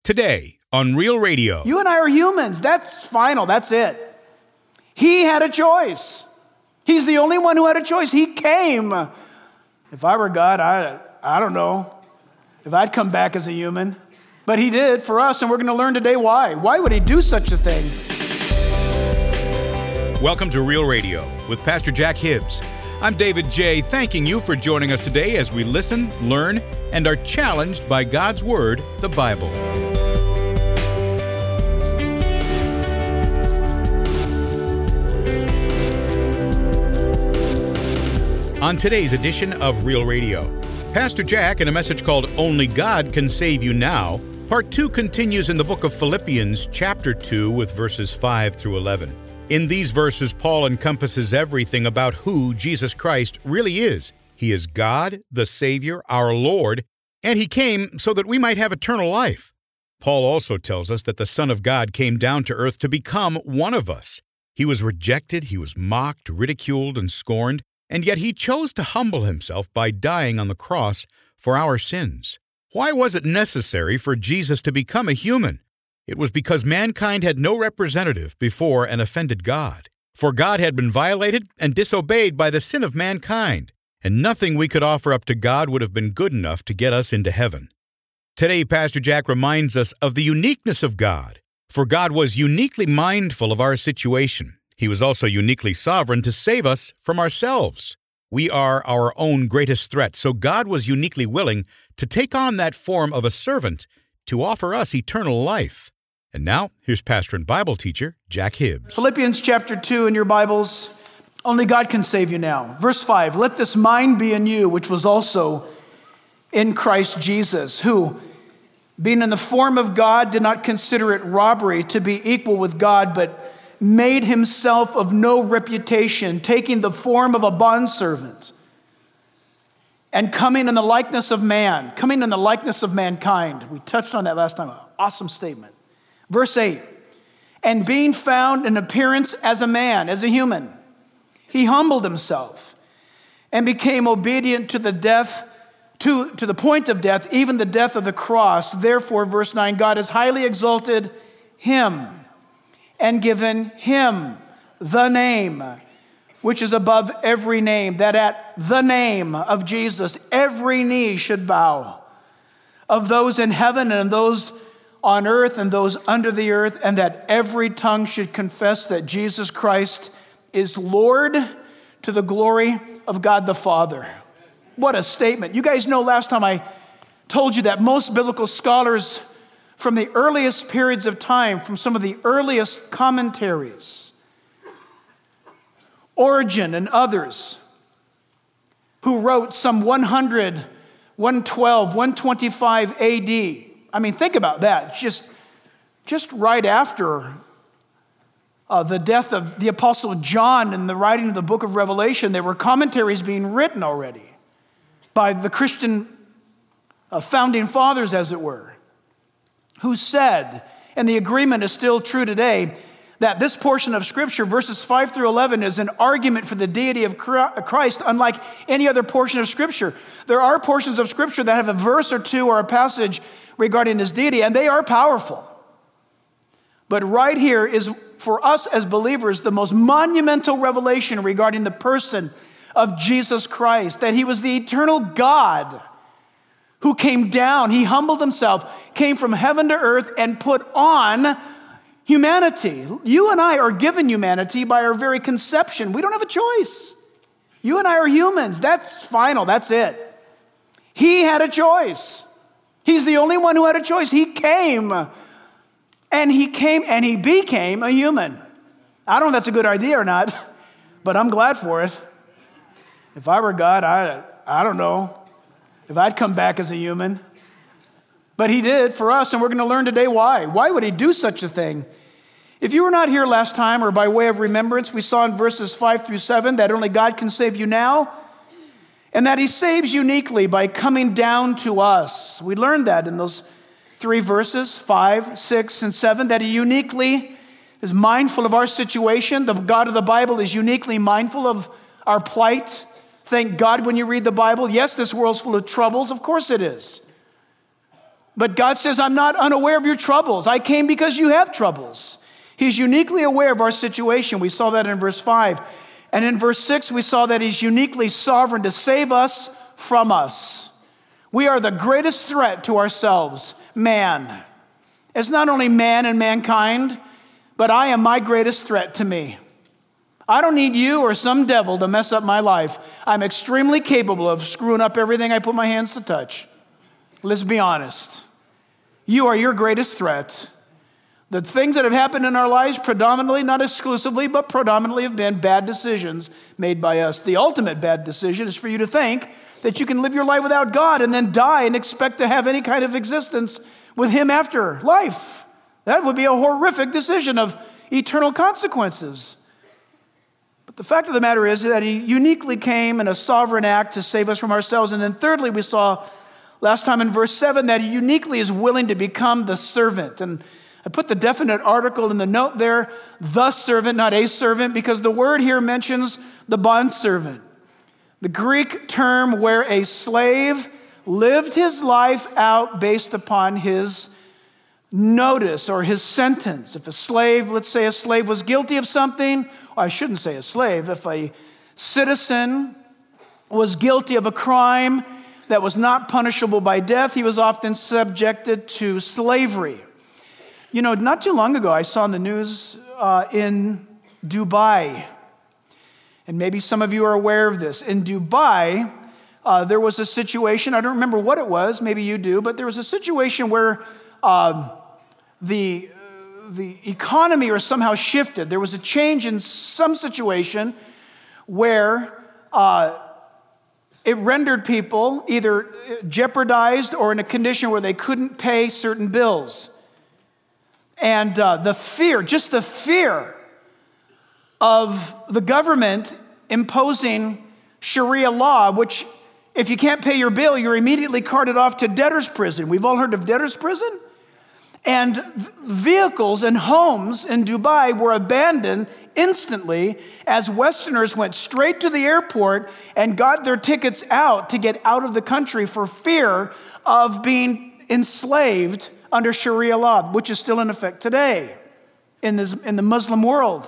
today on Real Radio. You and I are humans. That's final. That's it. He had a choice. He's the only one who had a choice. He came. If I were God, I don't know if I'd come back as a human. But he did for us, and we're going to learn today why. Why would he do such a thing? Welcome to Real Radio with Pastor Jack Hibbs. I'm David J., thanking you for joining us today as we listen, learn, and are challenged by God's Word, the Bible. On today's edition of Real Radio, Pastor Jack, in a message called Only God Can Save You Now, Part 2 continues in the book of Philippians, chapter 2, with verses 5 through 11. In these verses, Paul encompasses everything about who Jesus Christ really is. He is God, the Savior, our Lord, and He came so that we might have eternal life. Paul also tells us that the Son of God came down to earth to become one of us. He was rejected, He was mocked, ridiculed, and scorned, and yet He chose to humble Himself by dying on the cross for our sins. Why was it necessary for Jesus to become a human? It was because mankind had no representative before an offended God. For God had been violated and disobeyed by the sin of mankind, and nothing we could offer up to God would have been good enough to get us into heaven. Today, Pastor Jack reminds us of the uniqueness of God, for God was uniquely mindful of our situation. He was also uniquely sovereign to save us from ourselves. We are our own greatest threat, so God was uniquely willing to take on that form of a servant to offer us eternal life. And now, here's pastor and Bible teacher, Jack Hibbs. Philippians chapter 2 in your Bibles. Only God can save you now. Verse 5, let this mind be in you, which was also in Christ Jesus, who, being in the form of God, did not consider it robbery to be equal with God, but made himself of no reputation, taking the form of a bondservant, and coming in the likeness of man, coming in the likeness of mankind. We touched on that last time. Awesome statement. Verse 8, and being found in appearance as a man, as a human, he humbled himself and became obedient to the death, to the point of death, even the death of the cross. Therefore, verse 9, God has highly exalted him and given him the name which is above every name, that at the name of Jesus, every knee should bow, of those in heaven and those on earth and those under the earth, and that every tongue should confess that Jesus Christ is Lord, to the glory of God the Father. What a statement. You guys know last time I told you that most biblical scholars from the earliest periods of time, from some of the earliest commentaries, Origen and others, who wrote some 100, 112, 125 AD. I mean, think about that. Just right after the death of the Apostle John and the writing of the book of Revelation, there were commentaries being written already by the Christian founding fathers, as it were, who said, and the agreement is still true today, that this portion of Scripture, verses 5 through 11, is an argument for the deity of Christ, unlike any other portion of Scripture. There are portions of Scripture that have a verse or two or a passage regarding his deity, and they are powerful. But right here is, for us as believers, the most monumental revelation regarding the person of Jesus Christ, that he was the eternal God who came down. He humbled himself, came from heaven to earth, and put on humanity. You and I are given humanity by our very conception. We don't have a choice. You and I are humans. That's final. That's it. He had a choice. He's the only one who had a choice. He came and he became a human. I don't know if that's a good idea or not, but I'm glad for it. If I were God, I don't know if I'd come back as a human. But he did for us, and we're going to learn today why. Why would he do such a thing? If you were not here last time, or by way of remembrance, we saw in verses 5 through 7 that only God can save you now, and that he saves uniquely by coming down to us. We learned that in those three verses, 5, 6, and 7, that he uniquely is mindful of our situation. The God of the Bible is uniquely mindful of our plight. Thank God when you read the Bible. Yes, this world's full of troubles. Of course it is. But God says, I'm not unaware of your troubles. I came because you have troubles. He's uniquely aware of our situation. We saw that in verse 5. And in verse 6, we saw that he's uniquely sovereign to save us from us. We are the greatest threat to ourselves, man. It's not only man and mankind, but I am my greatest threat to me. I don't need you or some devil to mess up my life. I'm extremely capable of screwing up everything I put my hands to touch. Let's be honest. You are your greatest threat. The things that have happened in our lives predominantly, not exclusively, but predominantly have been bad decisions made by us. The ultimate bad decision is for you to think that you can live your life without God and then die and expect to have any kind of existence with him after life. That would be a horrific decision of eternal consequences. But the fact of the matter is that he uniquely came in a sovereign act to save us from ourselves. And then thirdly, we saw last time in verse 7 that he uniquely is willing to become the servant. And I put the definite article in the note there, the servant, not a servant, because the word here mentions the bondservant. The Greek term where a slave lived his life out based upon his notice or his sentence. If a slave, let's say a slave was guilty of something, or I shouldn't say a slave, if a citizen was guilty of a crime that was not punishable by death, he was often subjected to slavery. You know, not too long ago, I saw in the news in Dubai, and maybe some of you are aware of this. In Dubai, there was a situation, I don't remember what it was, maybe you do, but there was a situation where the economy was somehow shifted. There was a change in some situation where it rendered people either jeopardized or in a condition where they couldn't pay certain bills. And the fear of the government imposing Sharia law, which if you can't pay your bill, you're immediately carted off to debtor's prison. We've all heard of debtor's prison. And vehicles and homes in Dubai were abandoned instantly as Westerners went straight to the airport and got their tickets out to get out of the country for fear of being enslaved under Sharia law, which is still in effect today in the Muslim world.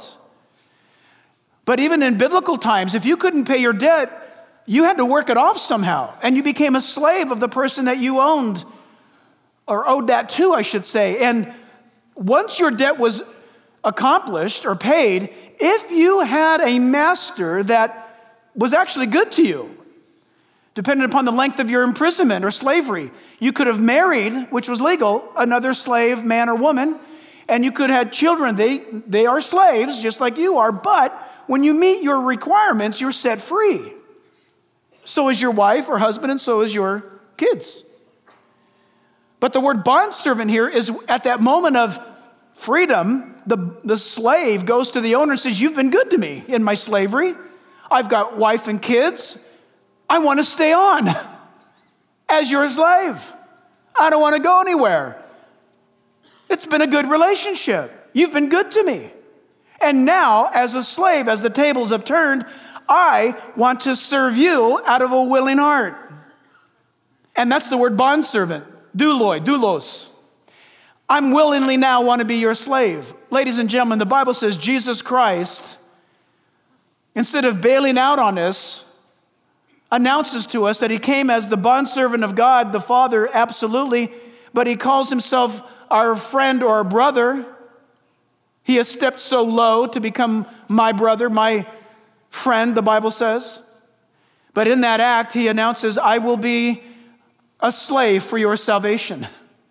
But even in biblical times, if you couldn't pay your debt, you had to work it off somehow, and you became a slave of the person that you owned, or owed that to, I should say. And once your debt was accomplished or paid, if you had a master that was actually good to you, depending upon the length of your imprisonment or slavery, you could have married, which was legal, another slave, man or woman, and you could have had children. They are slaves, just like you are, but when you meet your requirements, you're set free. So is your wife or husband, and so is your kids. But the word bondservant here is at that moment of freedom, the slave goes to the owner and says, you've been good to me in my slavery. I've got wife and kids. I want to stay on as your slave. I don't want to go anywhere. It's been a good relationship. You've been good to me. And now, as a slave, as the tables have turned, I want to serve you out of a willing heart. And that's the word bondservant, doulos. I'm willingly now want to be your slave. Ladies and gentlemen, the Bible says Jesus Christ, instead of bailing out on us, announces to us that he came as the bondservant of God, the Father, absolutely, but he calls himself our friend or our brother. He has stepped so low to become my brother, my friend, the Bible says. But in that act, he announces, I will be a slave for your salvation.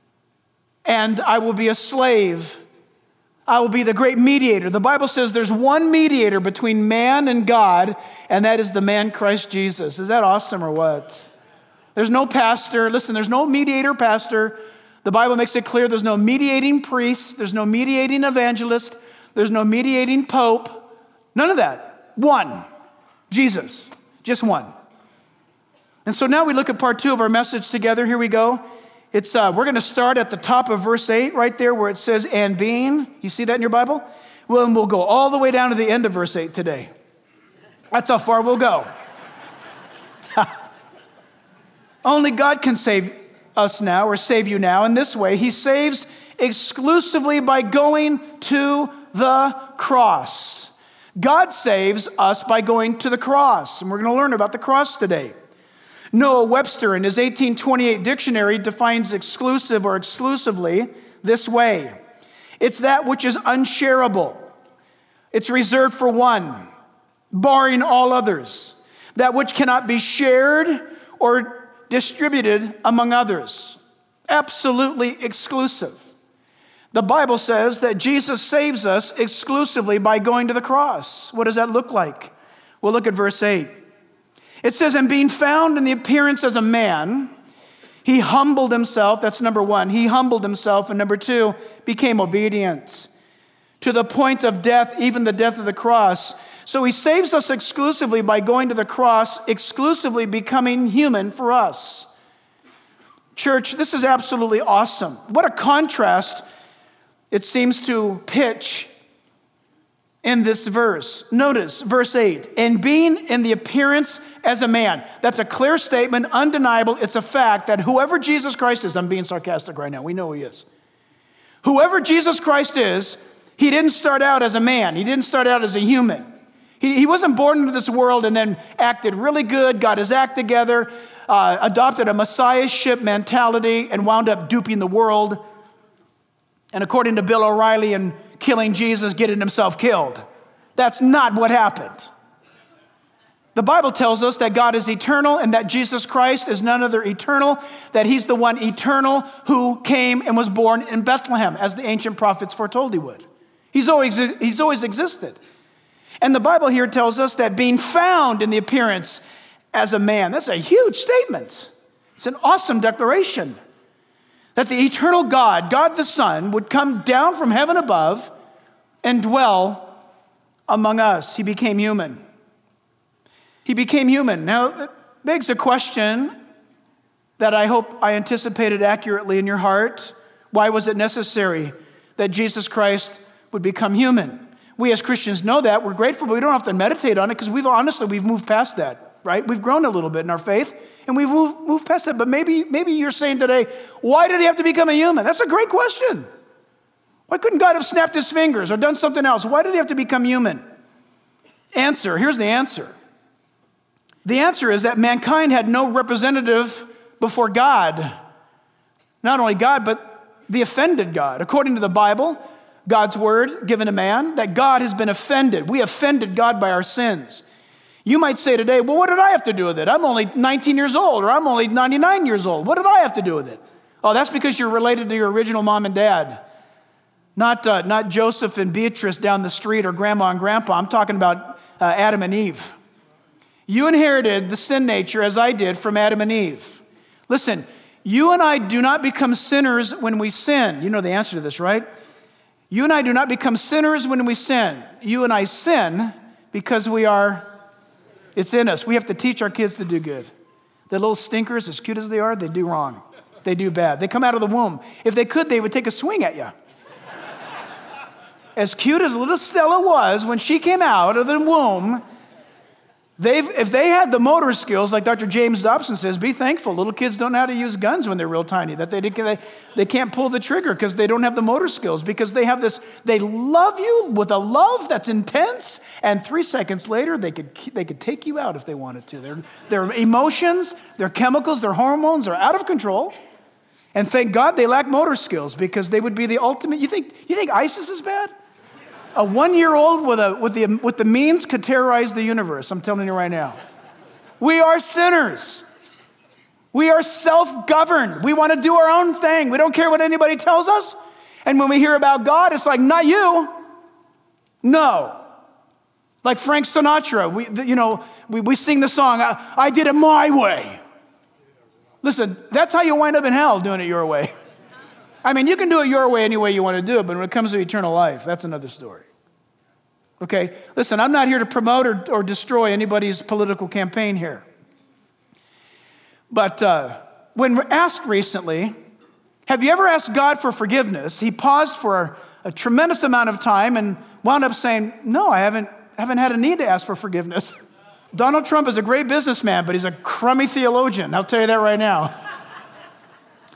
And I will be a slave. I will be the great mediator. The Bible says there's one mediator between man and God, and that is the man Christ Jesus. Is that awesome or what? There's no pastor. Listen, there's no mediator pastor. The Bible makes it clear there's no mediating priest. There's no mediating evangelist. There's no mediating pope. None of that. One. Jesus. Just one. And so now we look at part 2 of our message together. Here we go. We're going to start at the top of verse 8 right there where it says, and being. You see that in your Bible? Well, and we'll go all the way down to the end of verse 8 today. That's how far we'll go. Only God can save us now or save you now in this way. He saves exclusively by going to the cross. God saves us by going to the cross, and we're going to learn about the cross today. Noah Webster, in his 1828 dictionary, defines exclusive or exclusively this way. It's that which is unshareable. It's reserved for one, barring all others. That which cannot be shared or distributed among others. Absolutely exclusive. The Bible says that Jesus saves us exclusively by going to the cross. What does that look like? Well, look at verse 8. It says, and being found in the appearance as a man, he humbled himself. That's number one. He humbled himself. And number two, became obedient to the point of death, even the death of the cross. So he saves us exclusively by going to the cross, exclusively becoming human for us. Church, this is absolutely awesome. What a contrast it seems to pitch in this verse. Notice verse 8, and being in the appearance as a man. That's a clear statement, undeniable. It's a fact that whoever Jesus Christ is, I'm being sarcastic right now, we know who he is. Whoever Jesus Christ is, he didn't start out as a man. He didn't start out as a human. He wasn't born into this world and then acted really good, got his act together, adopted a messiahship mentality, and wound up duping the world. And according to Bill O'Reilly and killing Jesus, getting himself killed. That's not what happened. The Bible tells us that God is eternal and that Jesus Christ is none other eternal, that he's the one eternal who came and was born in Bethlehem, as the ancient prophets foretold he would. He's always existed. And the Bible here tells us that being found in the appearance as a man, that's a huge statement. It's an awesome declaration. That the eternal God, God the Son, would come down from heaven above and dwell among us. He became human. He became human. Now, that begs a question that I hope I anticipated accurately in your heart. Why was it necessary that Jesus Christ would become human? We as Christians know that. We're grateful, but we don't have to meditate on it because we've moved past that, right? We've grown a little bit in our faith. And we've moved past that. But maybe you're saying today, why did he have to become a human? That's a great question. Why couldn't God have snapped his fingers or done something else? Why did he have to become human? Answer. Here's the answer. The answer is that mankind had no representative before God. Not only God, but the offended God. According to the Bible, God's word given to man, that God has been offended. We offended God by our sins. You might say today, well, what did I have to do with it? I'm only 19 years old, or I'm only 99 years old. What did I have to do with it? Oh, that's because you're related to your original mom and dad. Not Joseph and Beatrice down the street or grandma and grandpa. I'm talking about Adam and Eve. You inherited the sin nature, as I did, from Adam and Eve. Listen, you and I do not become sinners when we sin. You know the answer to this, right? You and I do not become sinners when we sin. You and I sin because it's in us. We have to teach our kids to do good. The little stinkers, as cute as they are, they do wrong. They do bad. They come out of the womb. If they could, they would take a swing at you. As cute as little Stella was, when she came out of the womb, if they had the motor skills, like Dr. James Dobson says, be thankful. Little kids don't know how to use guns when they're real tiny, that they can't pull the trigger because they don't have the motor skills, because they love you with a love that's intense, and 3 seconds later, they could take you out if they wanted to. Their emotions, their chemicals, their hormones are out of control, and thank God they lack motor skills, because they would be the ultimate. You think ISIS is bad? A 1-year-old with the means could terrorize the universe. I'm telling you right now. We are sinners. We are self-governed. We want to do our own thing. We don't care what anybody tells us. And when we hear about God, it's like, not you. No. Like Frank Sinatra, we sing the song, I did it my way. Listen, that's how you wind up in hell, doing it your way. I mean, you can do it your way any way you want to do it, but when it comes to eternal life, that's another story. Okay? Listen, I'm not here to promote or destroy anybody's political campaign here. But when asked recently, have you ever asked God for forgiveness? He paused for a tremendous amount of time and wound up saying, no, I haven't had a need to ask for forgiveness. Donald Trump is a great businessman, but he's a crummy theologian. I'll tell you that right now.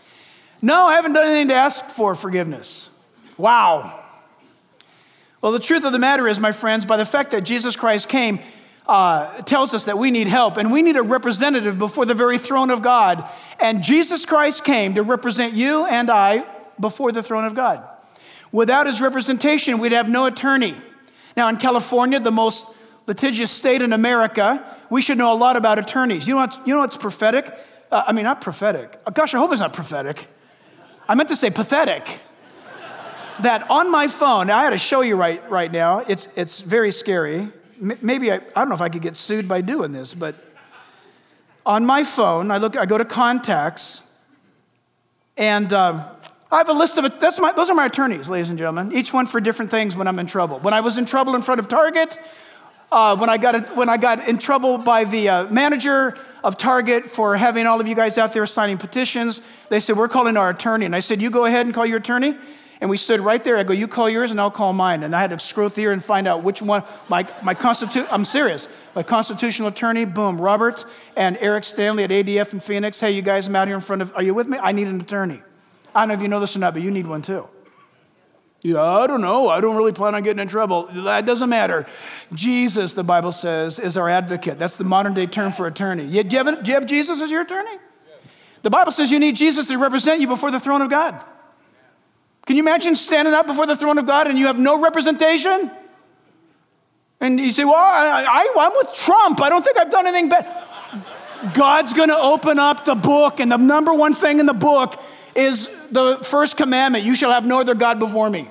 No, I haven't done anything to ask for forgiveness. Wow. Well, the truth of the matter is, my friends, by the fact that Jesus Christ came, tells us that we need help, and we need a representative before the very throne of God. And Jesus Christ came to represent you and I before the throne of God. Without his representation, we'd have no attorney. Now, in California, the most litigious state in America, we should know a lot about attorneys. You know what's prophetic? Not prophetic. Gosh, I hope it's not prophetic. I meant to say pathetic. That on my phone, I had to show you right now. It's very scary. Maybe I don't know if I could get sued by doing this, but on my phone, I go to contacts, and I have a list of it. Those are my attorneys, ladies and gentlemen. Each one for different things when I'm in trouble. When I was in trouble in front of Target, when I got in trouble by the manager of Target for having all of you guys out there signing petitions, they said, we're calling our attorney. And I said, you go ahead and call your attorney. And we stood right there. I go, you call yours and I'll call mine. And I had to scroll through and find out which one, I'm serious. My constitutional attorney, boom, Robert and Eric Stanley at ADF in Phoenix. Hey, you guys, I'm out here in front of, are you with me? I need an attorney. I don't know if you know this or not, but you need one too. Yeah, I don't know. I don't really plan on getting in trouble. That doesn't matter. Jesus, the Bible says, is our advocate. That's the modern day term for attorney. Do you have Jesus as your attorney? The Bible says you need Jesus to represent you before the throne of God. Can you imagine standing up before the throne of God and you have no representation? And you say, well, I'm with Trump. I don't think I've done anything bad. God's going to open up the book, and the number one thing in the book is the first commandment. You shall have no other God before me.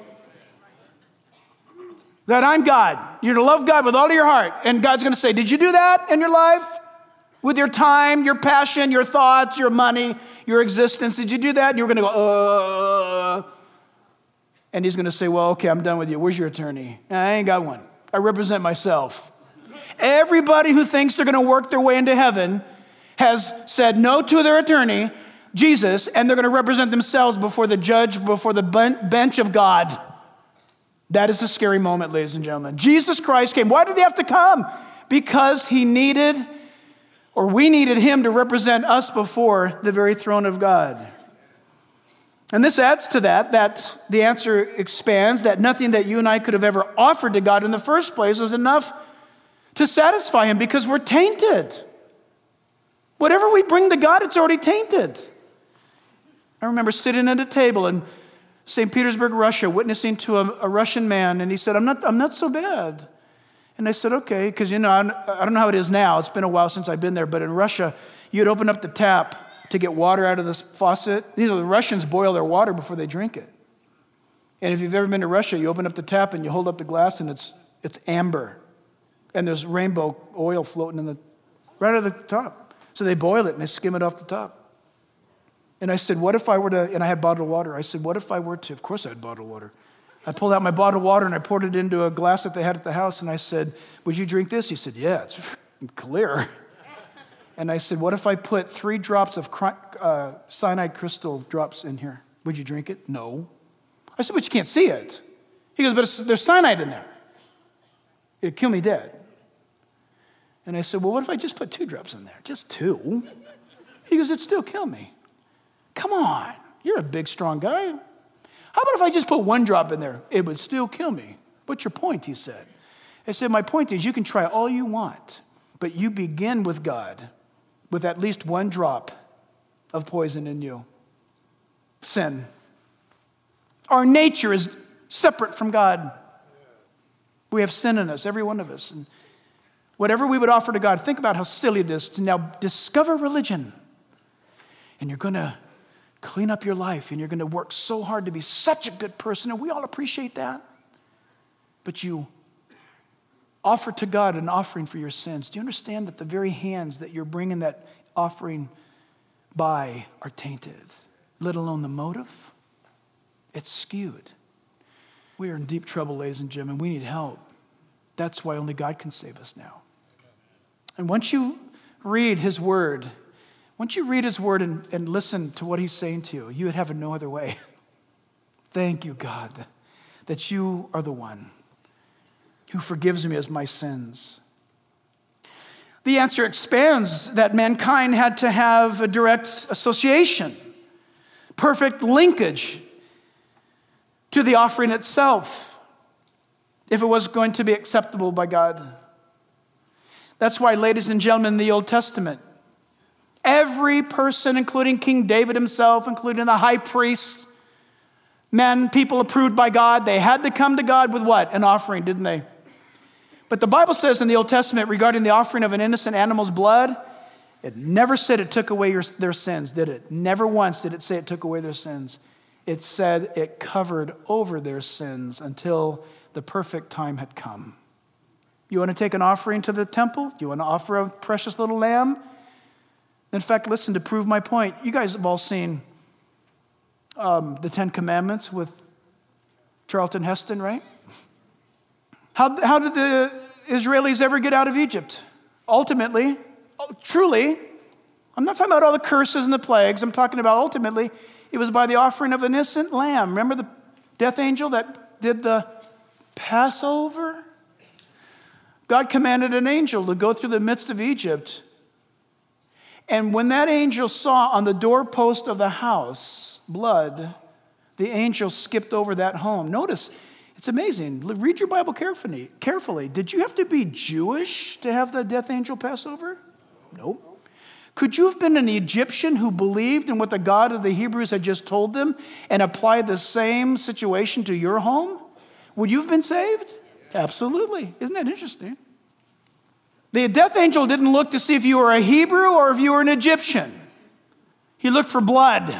That I'm God. You're to love God with all of your heart. And God's going to say, did you do that in your life? With your time, your passion, your thoughts, your money, your existence. Did you do that? And you're going to go, And he's going to say, well, okay, I'm done with you. Where's your attorney? I ain't got one. I represent myself. Everybody who thinks they're going to work their way into heaven has said no to their attorney, Jesus, and they're going to represent themselves before the judge, before the bench of God. That is a scary moment, ladies and gentlemen. Jesus Christ came. Why did he have to come? Because we needed him to represent us before the very throne of God. And this adds to that the answer expands, that nothing that you and I could have ever offered to God in the first place was enough to satisfy him, because we're tainted. Whatever we bring to God, it's already tainted. I remember sitting at a table in St. Petersburg, Russia, witnessing to a Russian man, and he said, I'm not so bad. And I said, okay, because I don't know how it is now. It's been a while since I've been there, but in Russia, you'd open up the tap to get water out of this faucet. The Russians boil their water before they drink it. And if you've ever been to Russia, you open up the tap and you hold up the glass and it's amber. And there's rainbow oil floating right at the top. So they boil it and they skim it off the top. And I said, what if I were to, and I had bottled water. I said, what if I were to, of course I had bottled water. I pulled out my bottled water and I poured it into a glass that they had at the house. And I said, would you drink this? He said, yeah, it's clear. And I said, what if I put 3 drops of cyanide crystal drops in here? Would you drink it? No. I said, but you can't see it. He goes, but there's cyanide in there. It'd kill me dead. And I said, well, what if I just put 2 drops in there? Just 2? He goes, it'd still kill me. Come on, you're a big, strong guy. How about if I just put 1 drop in there? It would still kill me. What's your point, he said. I said, my point is you can try all you want, but you begin with God with at least 1 drop of poison in you. Sin. Our nature is separate from God. We have sin in us, every one of us. And whatever we would offer to God, think about how silly it is to now discover religion. And you're going to clean up your life, and you're going to work so hard to be such a good person, and we all appreciate that. But you offer to God an offering for your sins. Do you understand that the very hands that you're bringing that offering by are tainted, let alone the motive? It's skewed. We are in deep trouble, ladies and gentlemen. We need help. That's why only God can save us now. And once you read his word and listen to what he's saying to you, you would have it no other way. Thank you, God, that you are the one who forgives me of my sins. The answer expands that mankind had to have a direct association perfect linkage to the offering itself if it was going to be acceptable by God. That's why, ladies and gentlemen, in the Old Testament, every person, including King David himself, including the high priests, men, people approved by God, they had to come to God with what? An offering, didn't they? But the Bible says in the Old Testament regarding the offering of an innocent animal's blood, it never said it took away their sins, did it? Never once did it say it took away their sins. It said it covered over their sins until the perfect time had come. You want to take an offering to the temple? You want to offer a precious little lamb? In fact, listen, to prove my point, you guys have all seen the Ten Commandments with Charlton Heston, right? How did the Israelis ever get out of Egypt? Ultimately, truly, I'm not talking about all the curses and the plagues. I'm talking about ultimately, it was by the offering of an innocent lamb. Remember the death angel that did the Passover? God commanded an angel to go through the midst of Egypt. And when that angel saw on the doorpost of the house blood, the angel skipped over that home. Notice, it's amazing. Read your Bible carefully. Did you have to be Jewish to have the death angel pass over? Nope. Could you have been an Egyptian who believed in what the God of the Hebrews had just told them and applied the same situation to your home? Would you have been saved? Absolutely. Isn't that interesting? The death angel didn't look to see if you were a Hebrew or if you were an Egyptian. He looked for blood.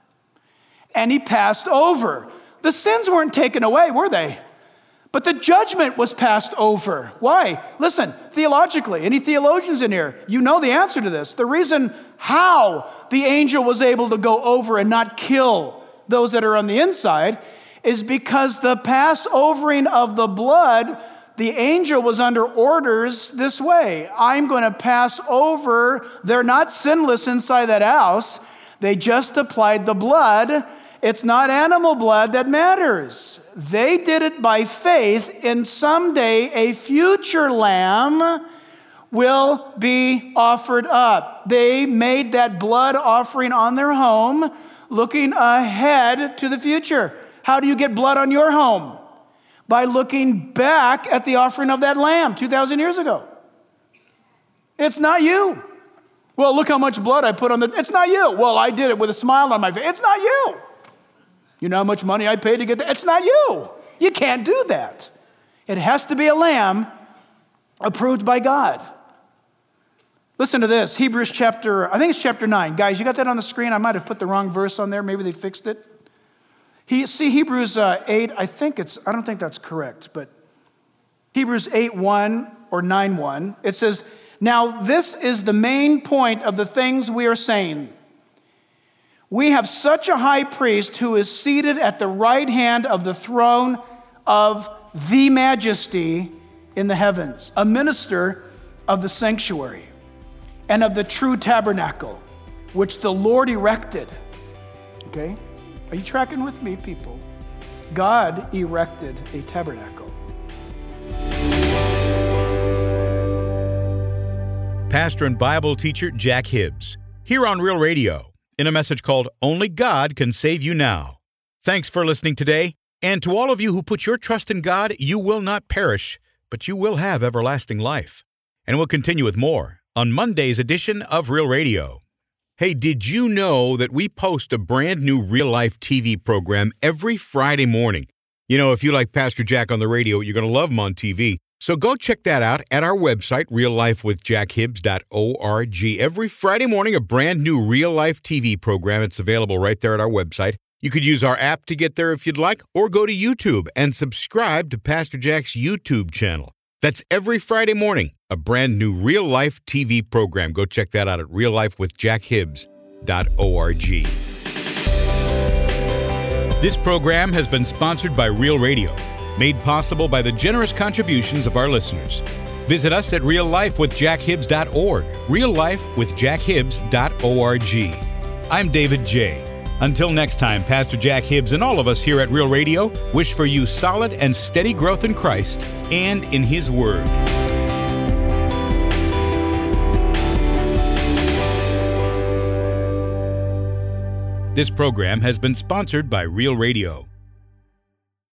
And he passed over. The sins weren't taken away, were they? But the judgment was passed over. Why? Listen, theologically, any theologians in here, you know the answer to this. The reason how the angel was able to go over and not kill those that are on the inside is because the passovering of the blood, the angel was under orders this way. I'm going to pass over. They're not sinless inside that house. They just applied the blood. It's not animal blood that matters. They did it by faith in someday a future lamb will be offered up. They made that blood offering on their home, looking ahead to the future. How do you get blood on your home? By looking back at the offering of that lamb 2,000 years ago. It's not you. Well, look how much blood I put on the... It's not you. Well, I did it with a smile on my face. It's not you. You know how much money I paid to get that? It's not you. You can't do that. It has to be a lamb approved by God. Listen to this. Hebrews chapter 9. Guys, you got that on the screen? I might have put the wrong verse on there. Maybe they fixed it. See Hebrews 8. I don't think that's correct, but Hebrews 8:1 or 9:1. It says, now this is the main point of the things we are saying. We have such a high priest who is seated at the right hand of the throne of the majesty in the heavens, a minister of the sanctuary and of the true tabernacle, which the Lord erected. Okay? Are you tracking with me, people? God erected a tabernacle. Pastor and Bible teacher Jack Hibbs, here on Real Radio, in a message called Only God Can Save You Now. Thanks for listening today, and to all of you who put your trust in God, you will not perish, but you will have everlasting life. And we'll continue with more on Monday's edition of Real Radio. Hey, did you know that we post a brand new Real Life TV program every Friday morning? You know, if you like Pastor Jack on the radio, you're going to love him on TV. So go check that out at our website, reallifewithjackhibbs.org. Every Friday morning, a brand new Real Life TV program. It's available right there at our website. You could use our app to get there if you'd like, or go to YouTube and subscribe to Pastor Jack's YouTube channel. That's every Friday morning, a brand new Real Life TV program. Go check that out at reallifewithjackhibbs.org. This program has been sponsored by Real Radio, made possible by the generous contributions of our listeners. Visit us at reallifewithjackhibbs.org, reallifewithjackhibbs.org. I'm David J. Until next time, Pastor Jack Hibbs and all of us here at Real Radio wish for you solid and steady growth in Christ and in His Word. This program has been sponsored by Real Radio.